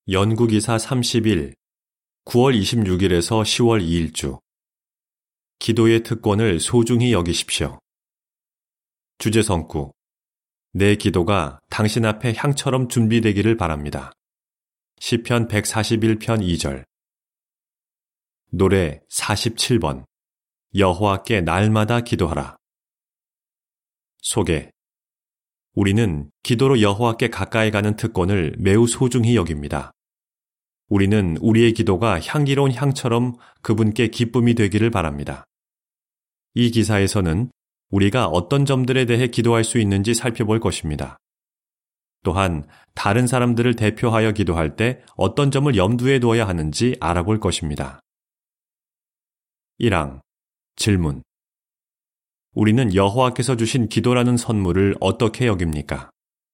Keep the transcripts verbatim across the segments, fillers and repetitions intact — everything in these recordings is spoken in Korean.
연구기사 삼십일, 구월 이십육일에서 시월 이일주. 기도의 특권을 소중히 여기십시오. 주제성구. 내 기도가 당신 앞에 향처럼 준비되기를 바랍니다. 시편 백사십일편 이절. 노래 사십칠번. 여호와께 날마다 기도하라. 소개. 우리는 기도로 여호와께 가까이 가는 특권을 매우 소중히 여깁니다. 우리는 우리의 기도가 향기로운 향처럼 그분께 기쁨이 되기를 바랍니다. 이 기사에서는 우리가 어떤 점들에 대해 기도할 수 있는지 살펴볼 것입니다. 또한 다른 사람들을 대표하여 기도할 때 어떤 점을 염두에 두어야 하는지 알아볼 것입니다. 일항. 질문. 우리는 여호와께서 주신 기도라는 선물을 어떻게 여깁니까?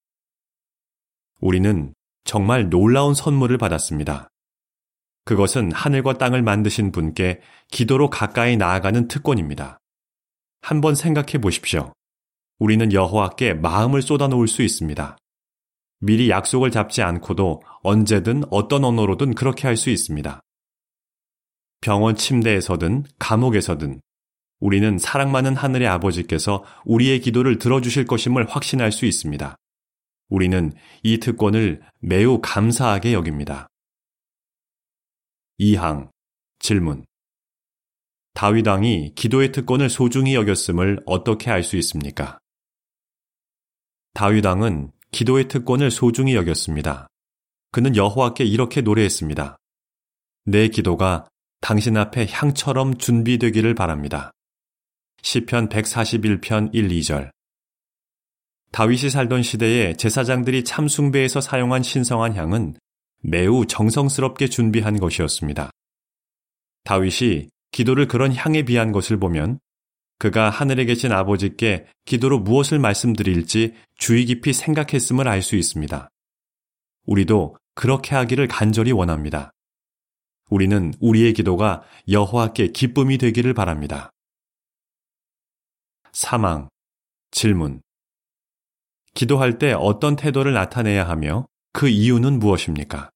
우리는 정말 놀라운 선물을 받았습니다. 그것은 하늘과 땅을 만드신 분께 기도로 가까이 나아가는 특권입니다. 한번 생각해 보십시오. 우리는 여호와께 마음을 쏟아놓을 수 있습니다. 미리 약속을 잡지 않고도 언제든 어떤 언어로든 그렇게 할 수 있습니다. 병원 침대에서든 감옥에서든 우리는 사랑 많은 하늘의 아버지께서 우리의 기도를 들어주실 것임을 확신할 수 있습니다. 우리는 이 특권을 매우 감사하게 여깁니다. 이항. 질문. 다윗 왕이 기도의 특권을 소중히 여겼음을 어떻게 알 수 있습니까? 다윗 왕은 기도의 특권을 소중히 여겼습니다. 그는 여호와께 이렇게 노래했습니다. 내 기도가 당신 앞에 향처럼 준비되기를 바랍니다. 시편 백사십일편 일, 이절. 다윗이 살던 시대에 제사장들이 참숭배에서 사용한 신성한 향은 매우 정성스럽게 준비한 것이었습니다. 다윗이 기도를 그런 향에 비한 것을 보면 그가 하늘에 계신 아버지께 기도로 무엇을 말씀드릴지 주의 깊이 생각했음을 알 수 있습니다. 우리도 그렇게 하기를 간절히 원합니다. 우리는 우리의 기도가 여호와께 기쁨이 되기를 바랍니다. 삼항. 질문. 기도할 때 어떤 태도를 나타내야 하며 그 이유는 무엇입니까?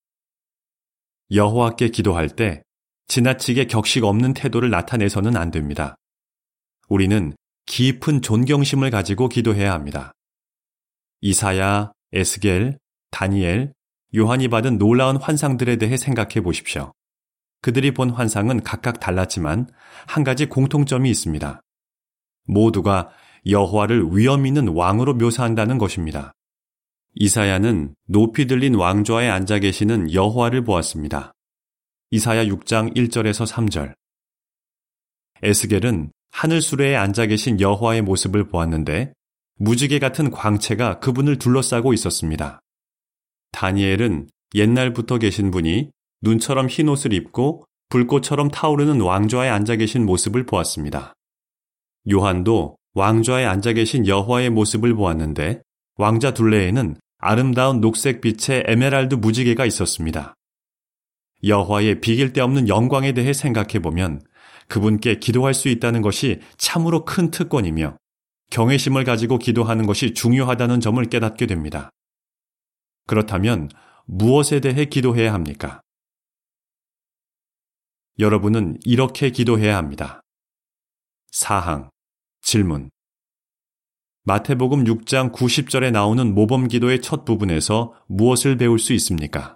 여호와께 기도할 때 지나치게 격식 없는 태도를 나타내서는 안 됩니다. 우리는 깊은 존경심을 가지고 기도해야 합니다. 이사야, 에스겔, 다니엘, 요한이 받은 놀라운 환상들에 대해 생각해 보십시오. 그들이 본 환상은 각각 달랐지만 한 가지 공통점이 있습니다. 모두가 여호와를 위엄 있는 왕으로 묘사한다는 것입니다. 이사야는 높이 들린 왕좌에 앉아 계시는 여호와를 보았습니다. 이사야 육장 일절에서 삼절. 에스겔은 하늘 수레에 앉아 계신 여호와의 모습을 보았는데 무지개 같은 광채가 그분을 둘러싸고 있었습니다. 다니엘은 옛날부터 계신 분이 눈처럼 흰 옷을 입고 불꽃처럼 타오르는 왕좌에 앉아 계신 모습을 보았습니다. 요한도 왕좌에 앉아 계신 여호와의 모습을 보았는데 왕좌 둘레에는 아름다운 녹색 빛의 에메랄드 무지개가 있었습니다. 여호와의 비길 데 없는 영광에 대해 생각해보면 그분께 기도할 수 있다는 것이 참으로 큰 특권이며 경외심을 가지고 기도하는 것이 중요하다는 점을 깨닫게 됩니다. 그렇다면 무엇에 대해 기도해야 합니까? 여러분은 이렇게 기도해야 합니다. 사항. 질문. 마태복음 육장 구십절에 나오는 모범기도의 첫 부분에서 무엇을 배울 수 있습니까?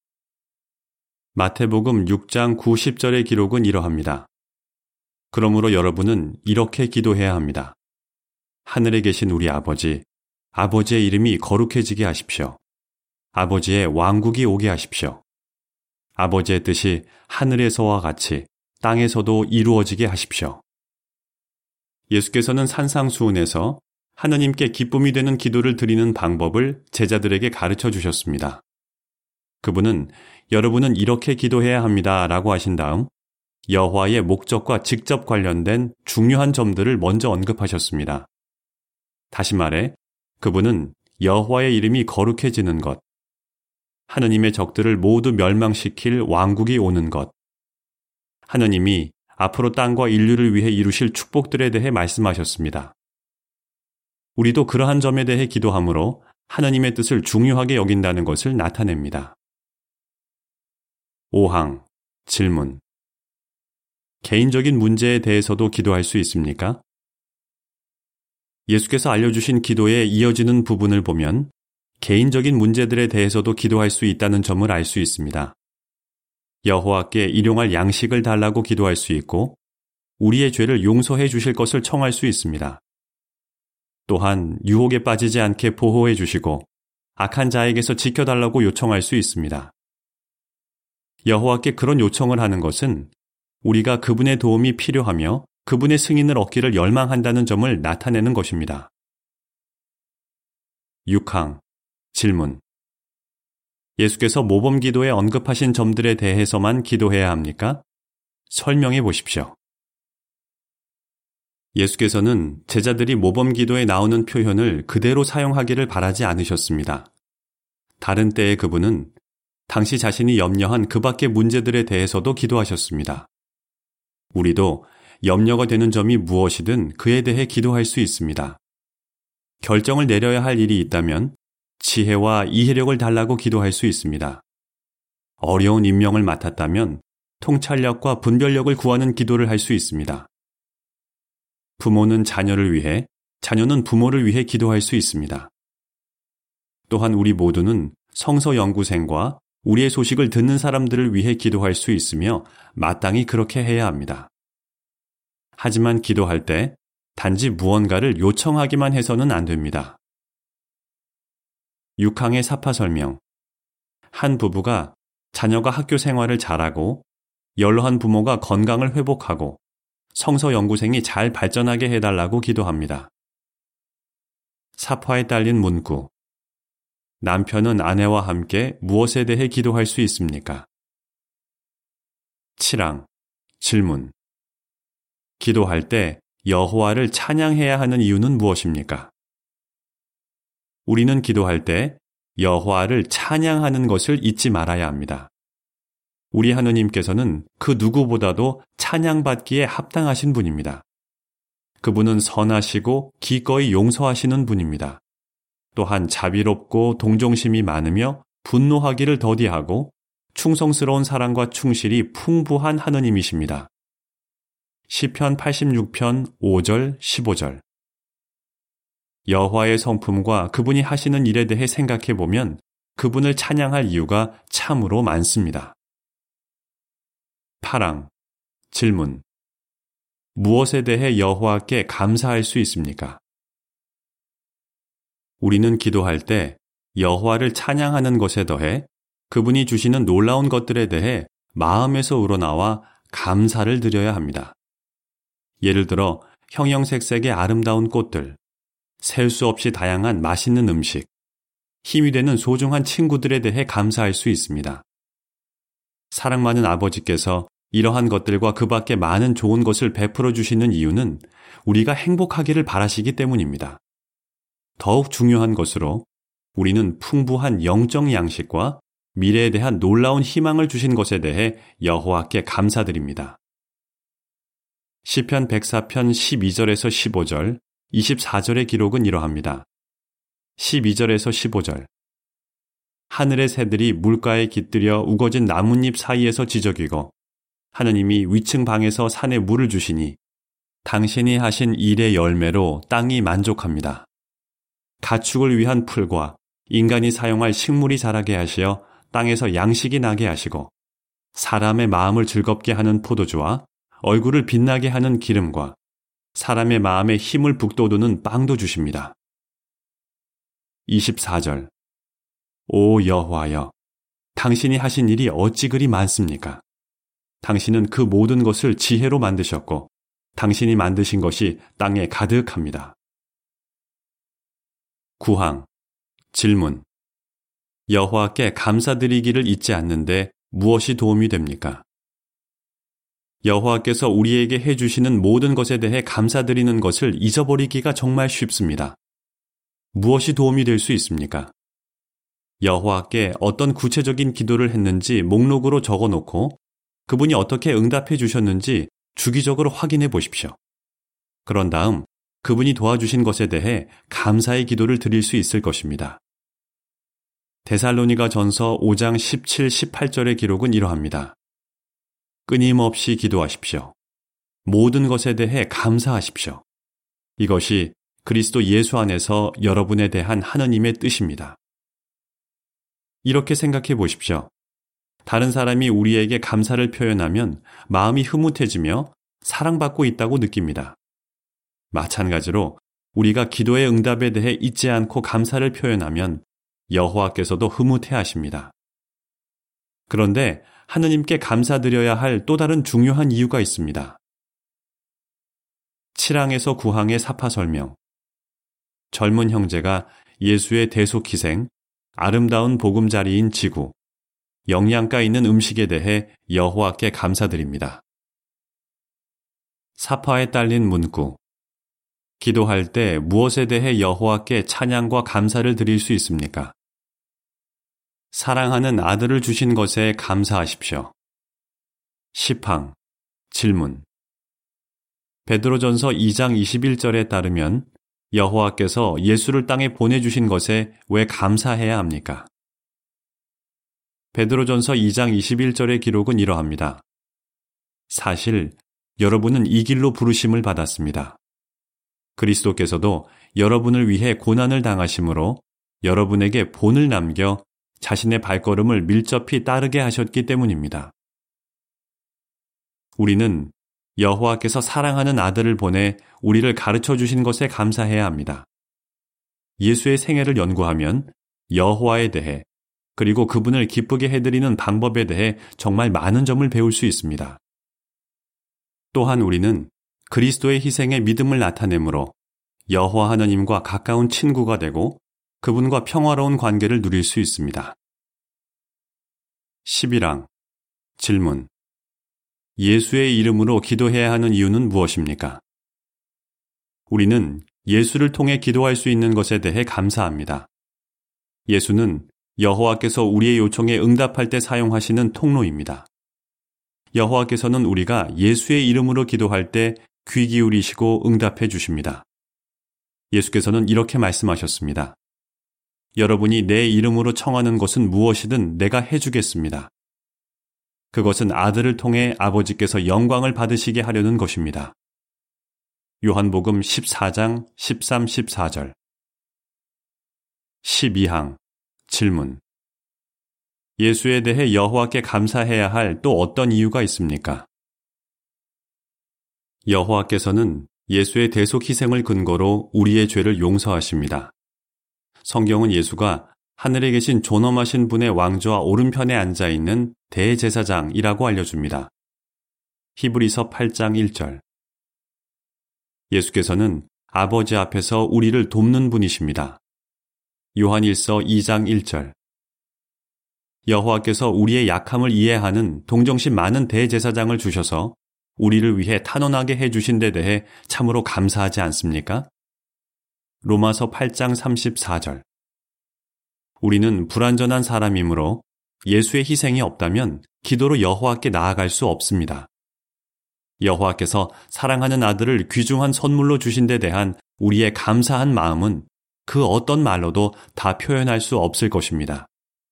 마태복음 육장 구십절의 기록은 이러합니다. 그러므로 여러분은 이렇게 기도해야 합니다. 하늘에 계신 우리 아버지, 아버지의 이름이 거룩해지게 하십시오. 아버지의 왕국이 오게 하십시오. 아버지의 뜻이 하늘에서와 같이 땅에서도 이루어지게 하십시오. 예수께서는 산상수훈에서 하나님께 기쁨이 되는 기도를 드리는 방법을 제자들에게 가르쳐 주셨습니다. 그분은 여러분은 이렇게 기도해야 합니다 라고 하신 다음 여호와의 목적과 직접 관련된 중요한 점들을 먼저 언급하셨습니다. 다시 말해 그분은 여호와의 이름이 거룩해지는 것, 하느님의 적들을 모두 멸망시킬 왕국이 오는 것, 하느님이 앞으로 땅과 인류를 위해 이루실 축복들에 대해 말씀하셨습니다. 우리도 그러한 점에 대해 기도함으로 하느님의 뜻을 중요하게 여긴다는 것을 나타냅니다. 오 항. 질문. 개인적인 문제에 대해서도 기도할 수 있습니까? 예수께서 알려주신 기도에 이어지는 부분을 보면 개인적인 문제들에 대해서도 기도할 수 있다는 점을 알 수 있습니다. 여호와께 일용할 양식을 달라고 기도할 수 있고 우리의 죄를 용서해 주실 것을 청할 수 있습니다. 또한 유혹에 빠지지 않게 보호해 주시고 악한 자에게서 지켜달라고 요청할 수 있습니다. 여호와께 그런 요청을 하는 것은 우리가 그분의 도움이 필요하며 그분의 승인을 얻기를 열망한다는 점을 나타내는 것입니다. 육 항. 질문. 예수께서 모범 기도에 언급하신 점들에 대해서만 기도해야 합니까? 설명해 보십시오. 예수께서는 제자들이 모범 기도에 나오는 표현을 그대로 사용하기를 바라지 않으셨습니다. 다른 때에 그분은 당시 자신이 염려한 그 밖의 문제들에 대해서도 기도하셨습니다. 우리도 염려가 되는 점이 무엇이든 그에 대해 기도할 수 있습니다. 결정을 내려야 할 일이 있다면 지혜와 이해력을 달라고 기도할 수 있습니다. 어려운 임명을 맡았다면 통찰력과 분별력을 구하는 기도를 할 수 있습니다. 부모는 자녀를 위해, 자녀는 부모를 위해 기도할 수 있습니다. 또한 우리 모두는 성서 연구생과 우리의 소식을 듣는 사람들을 위해 기도할 수 있으며 마땅히 그렇게 해야 합니다. 하지만 기도할 때 단지 무언가를 요청하기만 해서는 안 됩니다. 육 항의 사파 설명. 한 부부가 자녀가 학교 생활을 잘하고 연로한 부모가 건강을 회복하고 성서 연구생이 잘 발전하게 해달라고 기도합니다. 사파에 딸린 문구. 남편은 아내와 함께 무엇에 대해 기도할 수 있습니까? 칠 항. 질문. 기도할 때 여호와를 찬양해야 하는 이유는 무엇입니까? 우리는 기도할 때 여호와를 찬양하는 것을 잊지 말아야 합니다. 우리 하느님께서는 그 누구보다도 찬양받기에 합당하신 분입니다. 그분은 선하시고 기꺼이 용서하시는 분입니다. 또한 자비롭고 동정심이 많으며 분노하기를 더디하고 충성스러운 사랑과 충실이 풍부한 하느님이십니다. 시편 팔십육 편 오 절 십오 절. 여호와의 성품과 그분이 하시는 일에 대해 생각해 보면 그분을 찬양할 이유가 참으로 많습니다. 팔 항. 질문. 무엇에 대해 여호와께 감사할 수 있습니까? 우리는 기도할 때 여호와를 찬양하는 것에 더해 그분이 주시는 놀라운 것들에 대해 마음에서 우러나와 감사를 드려야 합니다. 예를 들어 형형색색의 아름다운 꽃들, 셀 수 없이 다양한 맛있는 음식, 힘이 되는 소중한 친구들에 대해 감사할 수 있습니다. 사랑 많은 아버지께서 이러한 것들과 그 밖에 많은 좋은 것을 베풀어 주시는 이유는 우리가 행복하기를 바라시기 때문입니다. 더욱 중요한 것으로 우리는 풍부한 영적 양식과 미래에 대한 놀라운 희망을 주신 것에 대해 여호와께 감사드립니다. 시편 백사 편 십이 절에서 십오 절, 이십사 절의 기록은 이러합니다. 십이 절에서 십오 절. 하늘의 새들이 물가에 깃들여 우거진 나뭇잎 사이에서 지저귀고 하느님이 위층 방에서 산에 물을 주시니 당신이 하신 일의 열매로 땅이 만족합니다. 가축을 위한 풀과 인간이 사용할 식물이 자라게 하시어 땅에서 양식이 나게 하시고 사람의 마음을 즐겁게 하는 포도주와 얼굴을 빛나게 하는 기름과 사람의 마음에 힘을 북돋우는 빵도 주십니다. 이십사 절. 오 여호와여, 당신이 하신 일이 어찌 그리 많습니까? 당신은 그 모든 것을 지혜로 만드셨고 당신이 만드신 것이 땅에 가득합니다. 구 항. 질문. 여호와께 감사드리기를 잊지 않는데 무엇이 도움이 됩니까? 여호와께서 우리에게 해주시는 모든 것에 대해 감사드리는 것을 잊어버리기가 정말 쉽습니다. 무엇이 도움이 될 수 있습니까? 여호와께 어떤 구체적인 기도를 했는지 목록으로 적어놓고 그분이 어떻게 응답해 주셨는지 주기적으로 확인해 보십시오. 그런 다음 그분이 도와주신 것에 대해 감사의 기도를 드릴 수 있을 것입니다. 데살로니가 전서 오 장 십칠, 십팔 절의 기록은 이러합니다. 끊임없이 기도하십시오. 모든 것에 대해 감사하십시오. 이것이 그리스도 예수 안에서 여러분에 대한 하느님의 뜻입니다. 이렇게 생각해 보십시오. 다른 사람이 우리에게 감사를 표현하면 마음이 흐뭇해지며 사랑받고 있다고 느낍니다. 마찬가지로 우리가 기도의 응답에 대해 잊지 않고 감사를 표현하면 여호와께서도 흐뭇해 하십니다. 그런데 하느님께 감사드려야 할 또 다른 중요한 이유가 있습니다. 칠 항에서 구 항의 사파 설명. 젊은 형제가 예수의 대속 희생, 아름다운 보금자리인 지구, 영양가 있는 음식에 대해 여호와께 감사드립니다. 사파에 딸린 문구. 기도할 때 무엇에 대해 여호와께 찬양과 감사를 드릴 수 있습니까? 사랑하는 아들을 주신 것에 감사하십시오. 십 항. 질문. 베드로전서 이 장 이십일 절에 따르면 여호와께서 예수를 땅에 보내주신 것에 왜 감사해야 합니까? 베드로전서 이 장 이십일 절의 기록은 이러합니다. 사실 여러분은 이 길로 부르심을 받았습니다. 그리스도께서도 여러분을 위해 고난을 당하심으로 여러분에게 본을 남겨 자신의 발걸음을 밀접히 따르게 하셨기 때문입니다. 우리는 여호와께서 사랑하는 아들을 보내 우리를 가르쳐 주신 것에 감사해야 합니다. 예수의 생애를 연구하면 여호와에 대해 그리고 그분을 기쁘게 해드리는 방법에 대해 정말 많은 점을 배울 수 있습니다. 또한 우리는 그리스도의 희생에 믿음을 나타내므로 여호와 하나님과 가까운 친구가 되고 그분과 평화로운 관계를 누릴 수 있습니다. 십일 항. 질문. 예수의 이름으로 기도해야 하는 이유는 무엇입니까? 우리는 예수를 통해 기도할 수 있는 것에 대해 감사합니다. 예수는 여호와께서 우리의 요청에 응답할 때 사용하시는 통로입니다. 여호와께서는 우리가 예수의 이름으로 기도할 때 귀 기울이시고 응답해 주십니다. 예수께서는 이렇게 말씀하셨습니다. 여러분이 내 이름으로 청하는 것은 무엇이든 내가 해주겠습니다. 그것은 아들을 통해 아버지께서 영광을 받으시게 하려는 것입니다. 요한복음 십사 장 십삼, 십사 절. 십이 항. 질문. 예수에 대해 여호와께 감사해야 할 또 어떤 이유가 있습니까? 여호와께서는 예수의 대속 희생을 근거로 우리의 죄를 용서하십니다. 성경은 예수가 하늘에 계신 존엄하신 분의 왕좌 오른편에 앉아있는 대제사장이라고 알려줍니다. 히브리서 팔 장 일 절. 예수께서는 아버지 앞에서 우리를 돕는 분이십니다. 요한일서 이 장 일 절. 여호와께서 우리의 약함을 이해하는 동정심 많은 대제사장을 주셔서 우리를 위해 탄원하게 해주신 데 대해 참으로 감사하지 않습니까? 로마서 팔 장 삼십사 절. 우리는 불완전한 사람이므로 예수의 희생이 없다면 기도로 여호와께 나아갈 수 없습니다. 여호와께서 사랑하는 아들을 귀중한 선물로 주신 데 대한 우리의 감사한 마음은 그 어떤 말로도 다 표현할 수 없을 것입니다.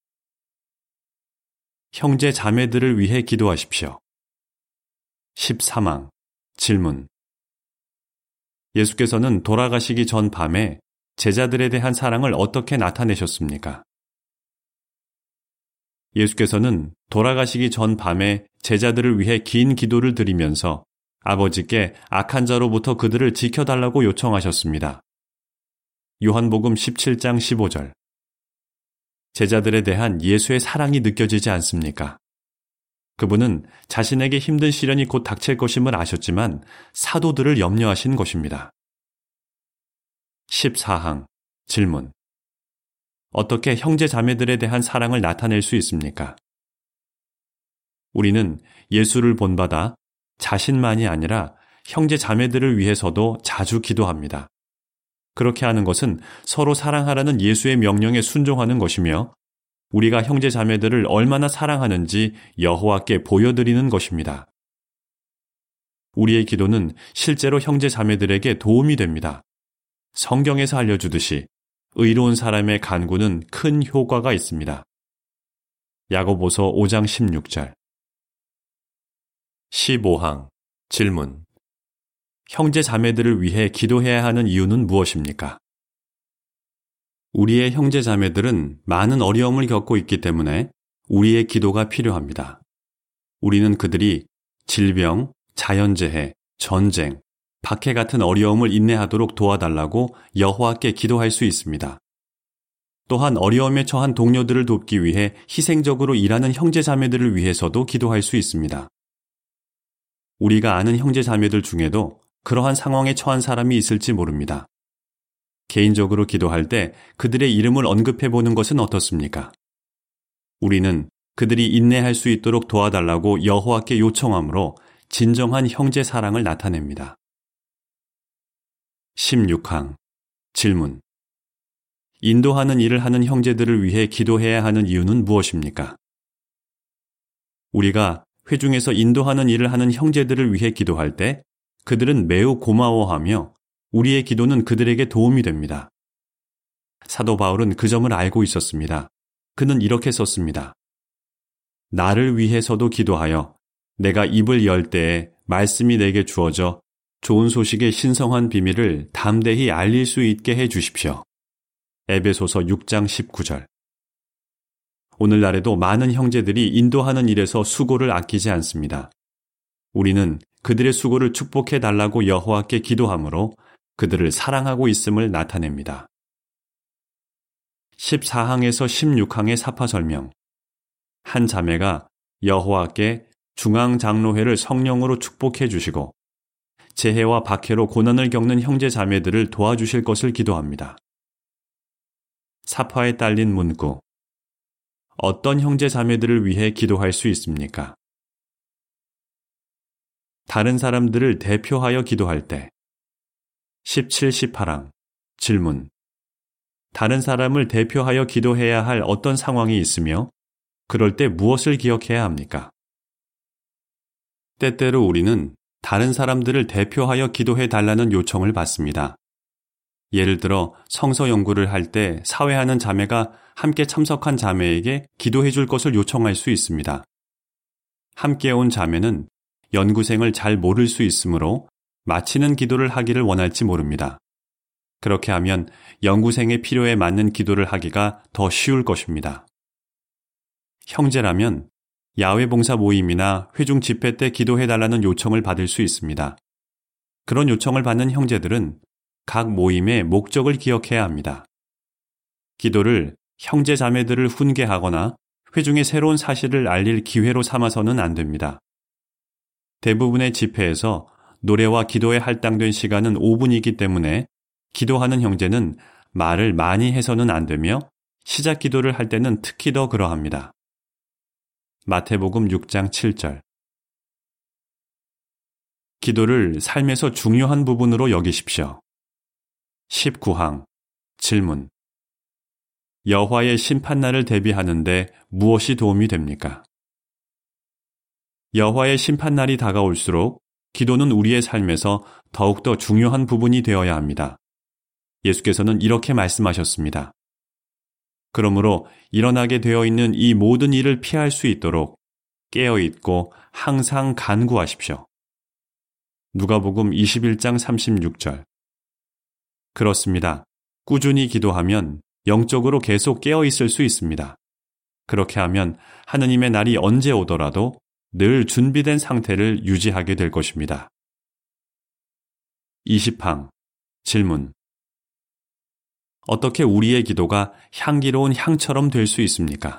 형제 자매들을 위해 기도하십시오. 십삼 항. 질문. 예수께서는 돌아가시기 전 밤에 제자들에 대한 사랑을 어떻게 나타내셨습니까? 예수께서는 돌아가시기 전 밤에 제자들을 위해 긴 기도를 드리면서 아버지께 악한 자로부터 그들을 지켜달라고 요청하셨습니다. 요한복음 십칠 장 십오 절. 제자들에 대한 예수의 사랑이 느껴지지 않습니까? 그분은 자신에게 힘든 시련이 곧 닥칠 것임을 아셨지만 사도들을 염려하신 것입니다. 십사 항. 질문. 어떻게 형제 자매들에 대한 사랑을 나타낼 수 있습니까? 우리는 예수를 본받아 자신만이 아니라 형제 자매들을 위해서도 자주 기도합니다. 그렇게 하는 것은 서로 사랑하라는 예수의 명령에 순종하는 것이며 우리가 형제 자매들을 얼마나 사랑하는지 여호와께 보여드리는 것입니다. 우리의 기도는 실제로 형제 자매들에게 도움이 됩니다. 성경에서 알려주듯이 의로운 사람의 간구는 큰 효과가 있습니다. 야고보서 오 장 십육 절. 십오 항 질문. 형제 자매들을 위해 기도해야 하는 이유는 무엇입니까? 우리의 형제 자매들은 많은 어려움을 겪고 있기 때문에 우리의 기도가 필요합니다. 우리는 그들이 질병, 자연재해, 전쟁, 박해 같은 어려움을 인내하도록 도와달라고 여호와께 기도할 수 있습니다. 또한 어려움에 처한 동료들을 돕기 위해 희생적으로 일하는 형제 자매들을 위해서도 기도할 수 있습니다. 우리가 아는 형제 자매들 중에도 그러한 상황에 처한 사람이 있을지 모릅니다. 개인적으로 기도할 때 그들의 이름을 언급해 보는 것은 어떻습니까? 우리는 그들이 인내할 수 있도록 도와달라고 여호와께 요청함으로 진정한 형제 사랑을 나타냅니다. 십육 항 질문. 인도하는 일을 하는 형제들을 위해 기도해야 하는 이유는 무엇입니까? 우리가 회중에서 인도하는 일을 하는 형제들을 위해 기도할 때 그들은 매우 고마워하며 우리의 기도는 그들에게 도움이 됩니다. 사도 바울은 그 점을 알고 있었습니다. 그는 이렇게 썼습니다. 나를 위해서도 기도하여 내가 입을 열 때에 말씀이 내게 주어져 좋은 소식의 신성한 비밀을 담대히 알릴 수 있게 해 주십시오. 에베소서 육 장 십구 절. 오늘날에도 많은 형제들이 인도하는 일에서 수고를 아끼지 않습니다. 우리는 그들의 수고를 축복해 달라고 여호와께 기도함으로 그들을 사랑하고 있음을 나타냅니다. 십사 항에서 십육 항의 사파 설명. 한 자매가 여호와께 중앙장로회를 성령으로 축복해 주시고 재해와 박해로 고난을 겪는 형제 자매들을 도와주실 것을 기도합니다. 사파에 딸린 문구. 어떤 형제 자매들을 위해 기도할 수 있습니까? 다른 사람들을 대표하여 기도할 때. 십칠, 십팔 항 질문. 다른 사람을 대표하여 기도해야 할 어떤 상황이 있으며 그럴 때 무엇을 기억해야 합니까? 때때로 우리는 다른 사람들을 대표하여 기도해 달라는 요청을 받습니다. 예를 들어 성서 연구를 할 때 사회하는 자매가 함께 참석한 자매에게 기도해 줄 것을 요청할 수 있습니다. 함께 온 자매는 연구생을 잘 모를 수 있으므로 마치는 기도를 하기를 원할지 모릅니다. 그렇게 하면 연구생의 필요에 맞는 기도를 하기가 더 쉬울 것입니다. 형제라면 야외 봉사 모임이나 회중 집회 때 기도해 달라는 요청을 받을 수 있습니다. 그런 요청을 받는 형제들은 각 모임의 목적을 기억해야 합니다. 기도를 형제 자매들을 훈계하거나 회중의 새로운 사실을 알릴 기회로 삼아서는 안 됩니다. 대부분의 집회에서 노래와 기도에 할당된 시간은 오 분이기 때문에 기도하는 형제는 말을 많이 해서는 안 되며 시작 기도를 할 때는 특히 더 그러합니다. 마태복음 육 장 칠 절. 기도를 삶에서 중요한 부분으로 여기십시오. 십구 항 질문. 여호와의 심판날을 대비하는데 무엇이 도움이 됩니까? 여호와의 심판날이 다가올수록 기도는 우리의 삶에서 더욱더 중요한 부분이 되어야 합니다. 예수께서는 이렇게 말씀하셨습니다. 그러므로 일어나게 되어 있는 이 모든 일을 피할 수 있도록 깨어있고 항상 간구하십시오. 누가복음 이십일 장 삼십육 절. 그렇습니다. 꾸준히 기도하면 영적으로 계속 깨어있을 수 있습니다. 그렇게 하면 하느님의 날이 언제 오더라도 늘 준비된 상태를 유지하게 될 것입니다. 이십 항 질문. 어떻게 우리의 기도가 향기로운 향처럼 될 수 있습니까?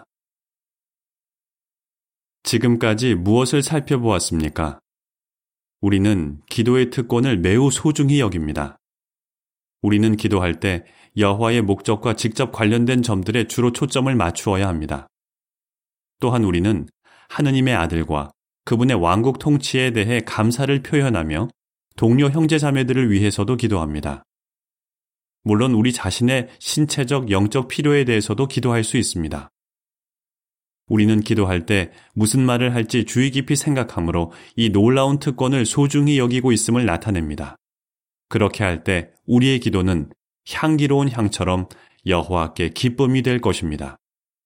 지금까지 무엇을 살펴보았습니까? 우리는 기도의 특권을 매우 소중히 여깁니다. 우리는 기도할 때 여호와의 목적과 직접 관련된 점들에 주로 초점을 맞추어야 합니다. 또한 우리는 하느님의 아들과 그분의 왕국 통치에 대해 감사를 표현하며 동료 형제 자매들을 위해서도 기도합니다. 물론 우리 자신의 신체적, 영적 필요에 대해서도 기도할 수 있습니다. 우리는 기도할 때 무슨 말을 할지 주의 깊이 생각하므로 이 놀라운 특권을 소중히 여기고 있음을 나타냅니다. 그렇게 할 때 우리의 기도는 향기로운 향처럼 여호와께 기쁨이 될 것입니다.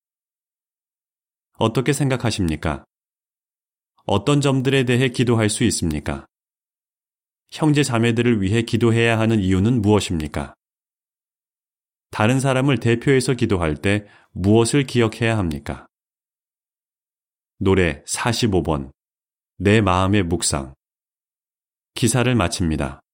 어떻게 생각하십니까? 어떤 점들에 대해 기도할 수 있습니까? 형제 자매들을 위해 기도해야 하는 이유는 무엇입니까? 다른 사람을 대표해서 기도할 때 무엇을 기억해야 합니까? 노래 사십오 번 내 마음의 묵상. 기사를 마칩니다.